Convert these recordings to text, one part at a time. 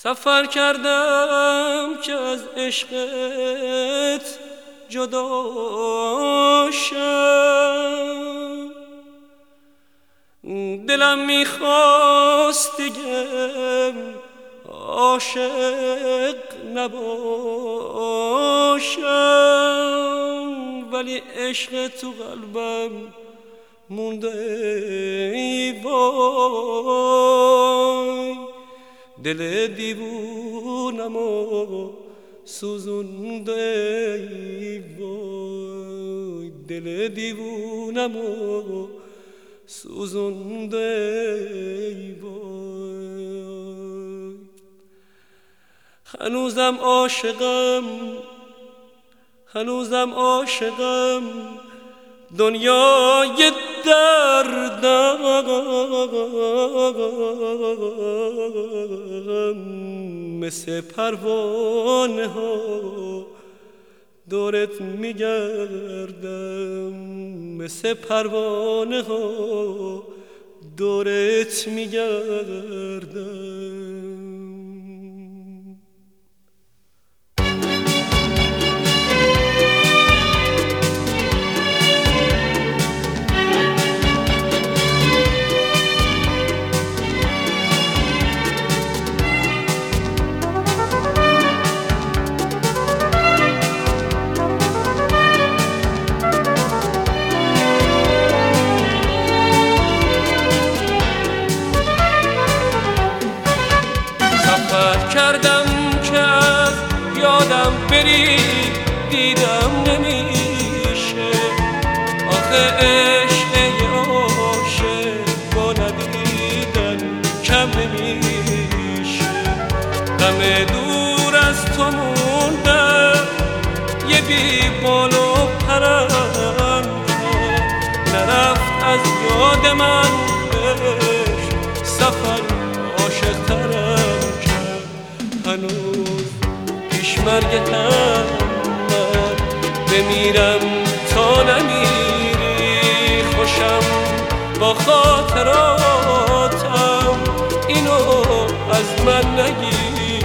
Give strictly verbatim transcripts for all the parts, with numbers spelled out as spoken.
سفر کردم که از عشقت جدا شم، دلم میخواست دیگه عاشق نباشم، ولی عشق تو قلبم مونده ای وای، دل دیوونمو سوزونده ای وای، دل دیوونمو سوزونده ای وای. هنوزم عاشقم، هنوزم عاشقم، دنیای دردم، مثل پروانه ها دورت میگردم، مثل پروانه ها دورت میگردم. کردم که از یادم بری دیدم نمیشه، آخه عشق عاشق با ندیدن کم نمیشه. غم دور از تو موندم یه بی بال و پرم، نرفت از یاد من عشق سفر عاشق ترم. هنوز پیش مرگتم من بمیرم تا نمیری، خوشم با خاطراتم اینو از من نگیری.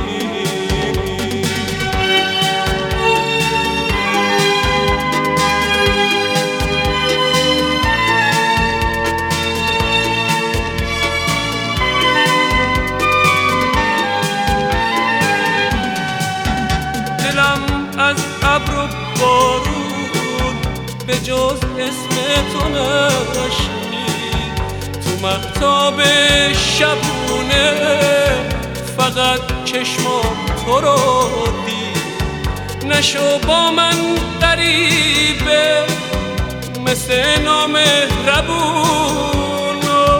از ابر و بارون به جز اسم تو نشنید، تو مهتاب شبونه فقط چشمم تو رو دید. نشو با من غریبه مثل نامهربون،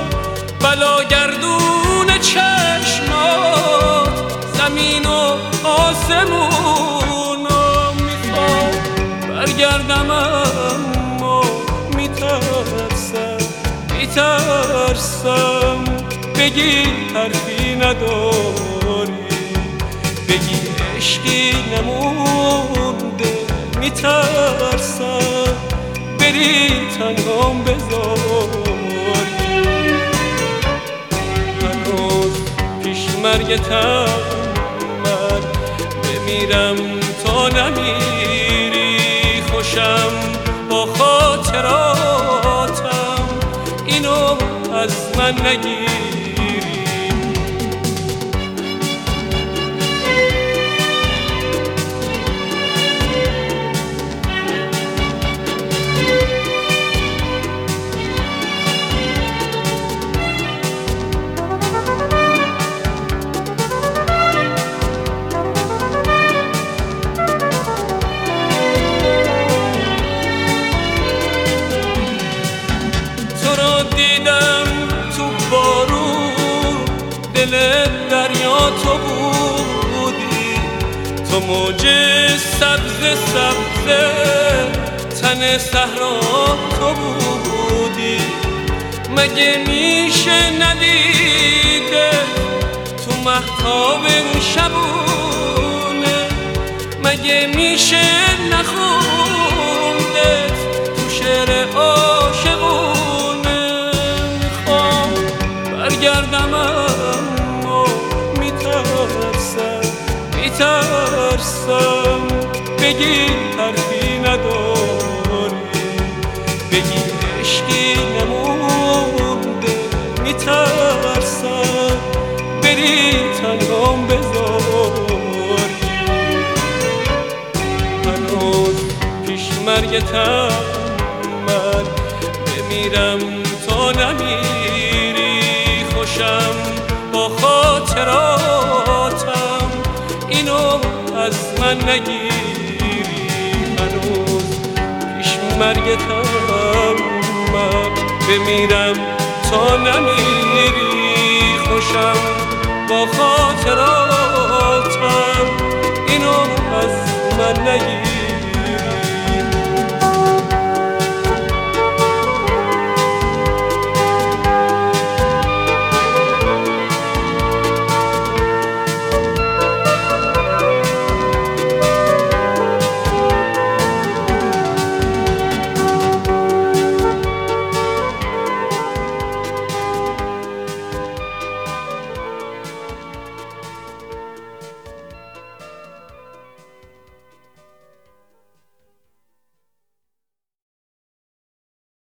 بلاگردون چشمات زمین و آسمون. برگردم اما میترسم، میترسم بگی حرفی نداری، بگی عشقی نمونده. میترسم بری تنهام بذاری، هنوز پیش مرگتم من بمیرم تا نمیری، خوشم با خاطراتم اینو از من نگیری. دیدم تو بارون دل دریا تو بودی، تو موج سبز سبز تن صحرا تو بودی. مگه میشه ندیده تو مهتاب شبونه، مگه میشه نخونده تو شعر عاشقونه. برگردم اما میترسم میترسم بگی حرفی نداری، بگی عشقی نمونده، میترسم بری تنهام بذاری. هنوز پیش مرگتم من بمیرم تا نمیری، خوشم با خاطراتم اینو از من نگیری. هنوز پیش مرگتم من بمیرم تا نمیری، خوشم با خاطراتم